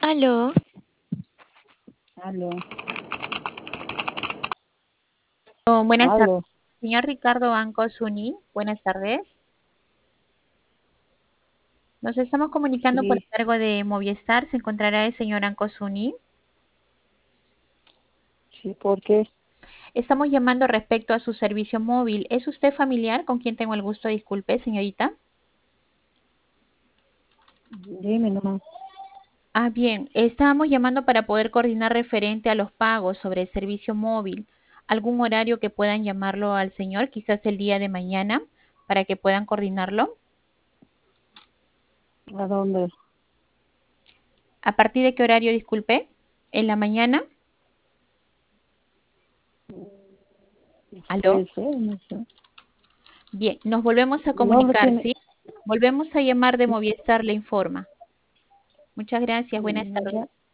Aló, Aló, buenas tardes. aló, Señor Ricardo Banco Zuni, buenas tardes. Nos estamos comunicando por sí, cargo de Movistar. ¿Se encontrará el señor Anco Zuni? sí, porque Estamos llamando respecto a su servicio móvil. ¿Es usted familiar? ¿Con quién tengo el gusto? Disculpe, señorita. dime nomás, Bien, estábamos llamando para poder coordinar referente a los pagos sobre el servicio móvil. ¿Algún horario que puedan llamarlo al señor? Quizás el día de mañana, para que puedan coordinarlo. ¿a dónde? ¿A partir de qué horario, disculpe? ¿En la mañana? ¿Aló? Puede ser, no sé. Bien, nos volvemos a No lo comunicar, tiene, ¿sí? Volvemos a llamar de sí, Movistar, le informa. Muchas gracias, buenas ya, tardes.